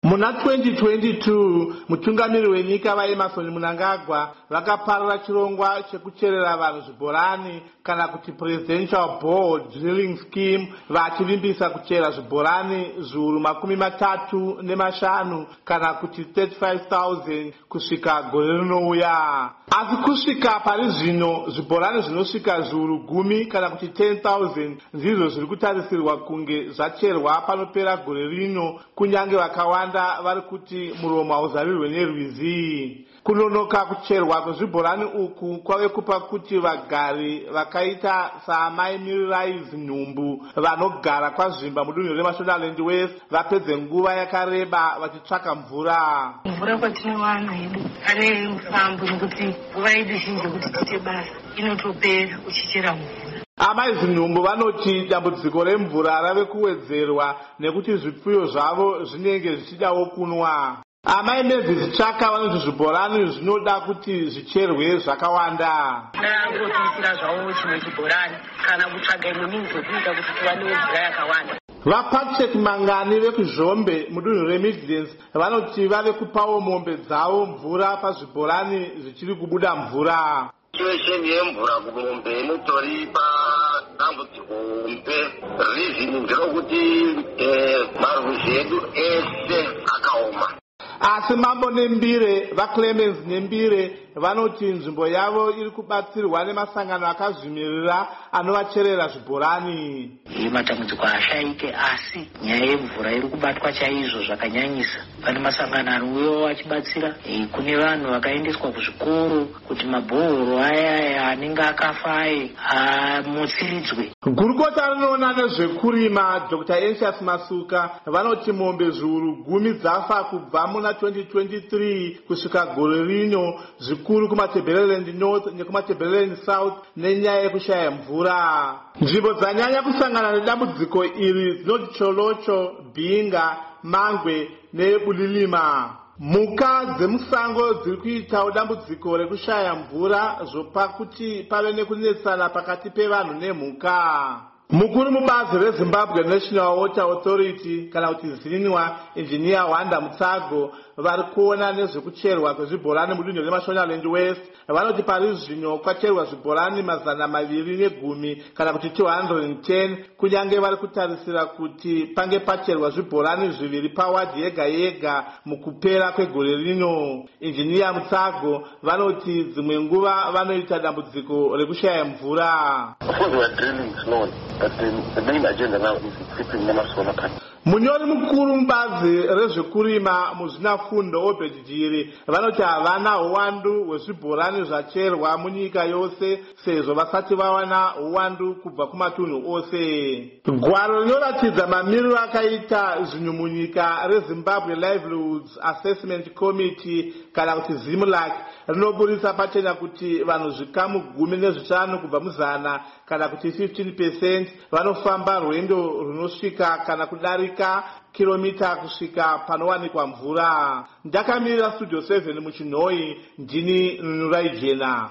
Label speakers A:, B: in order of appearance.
A: Muna 2022 mutungamiri wenyika vaEmmerson Mnangagwa vakaparira chirongwa chekucherera vanhu zvibhorani kana kuti presidential bore drilling scheme vachivimbisa kuchera zvibhorani zviuru 35 kana kuti 35,000 kusvika gore rinouya. Asi kusvika pari zvino zvibhorani zvinosvika zviuru 10 kana kuti 10,000 ndizvo zviri kutarisirwa kunge zvacherwa panopera gore rino, kunyange vakawanda vari kuti muromo hauzarirwe nerwizi. Kunonoka kucherwa kwezvibhorani uku kwave kupa kuti vagari vakaita saamai Mirirais Nhumbu vanogara kwazvimba mudunhu reMashonaland West vapedze nguva yakareba vachitsvaka mvura.
B: Mvura kwatinowana hedu pane mufambo nekuti nguva yedu zhinji kuti tiite basa inotopera uchichera mvura.
A: Amai Nhumbu vanoti dambudziko remvura rave kuwedzerwa nekuti zvipfuyo zvavo zvinenge zvichidawo kunwa. Amai Mavis Chaka vanoti zvibhorani zvinoda kuti zvicherwe zvakawanda.
B: Kuitira zvawo chimwe chibhorani kana kutsvaga imwe minzi yekuita kuti tiwane mvura yakawanda.
A: VaPatrick Mangani vekuzvombe mudunhu reMidlands vanoti vave kupawo mombe dzavo mvura pazvibhorani zvichiri kubuda mvura.
C: Situation yemvura kumombe inotori padambudziko hombe. Reason nderokuti marwizi edu ese akaoma.
A: Asi Mambo Nembire vaClemens Nembire vanoti nzvimbo yavo iri kubatsirwa nemasangano akazvimirira anovacherera zvibhorani.
D: Matambudziko ashaike asi nyaya yemvura iri kubatwa chaizvo zvakanyanyisa. Pane masangano ariuyawo achibatsira kune vanhu vakaendeswa kuzvikoro kuti mabhoro aya anenge akafa amutsiridzwe.
A: Gurukota rinoona nezvekurima Dr. Anxious Masuka vanoti mombe zviuru 10 dzafa kubva muna 2023 kusvika gore rino, zvikuru kumaTebeleland North nekumaTebeleland South nenyaya yekushaya mvura. Nzvimbo dzanyanya kusangana nedambudziko iri dzinoti Cholocho, Bhinga, Mangwe neBulilima. Mhuka dzemusango dziri kuitawo dambudziko rekushaya mvura zvopa kuti pave nekunetsana pakati pevanhu nemhuka. Mukuru mubazi reZimbabwe National Water Authority kana kuti ZINWA, Engineer Wanda Mutsago vari kuona nezvekucherwa kwezvibhorani mudunhu reMashonaland West vanoti pari zvino kwacherwa zvibhorani 210 kana kuti 210, kunyange vari kutarisira kuti pange pacherwa zvibhorani zviviri pawadhi yega yega mukupera kwegore rino. Engineer Mutsago vanoti dzimwe nguva vanoita dambudziko rekushaya mvura. Munyori mukuru mubazi rezvekurima muzvinafundo Obedjiri vanoti havana uwandu hwezvibhorani zvacherwa munyika yose sezvo vasati vawana uwandu kubva kumatunhu ose. Gwaro rinoratidza mamiriro akaita zvinhu munyika reZimbabwe Livelihoods Assessment Committee kana kuti ZIMLAC rinoburisa pachena kuti vanhu zvikamu 15 kubva muzana kana kuti 15% vanofamba rwendo runosvika kana kudarika kilomita kusvika panowanikwa mvura. Ndakamirira Studio 7 muChinhoi, ndini Nunurai Jena.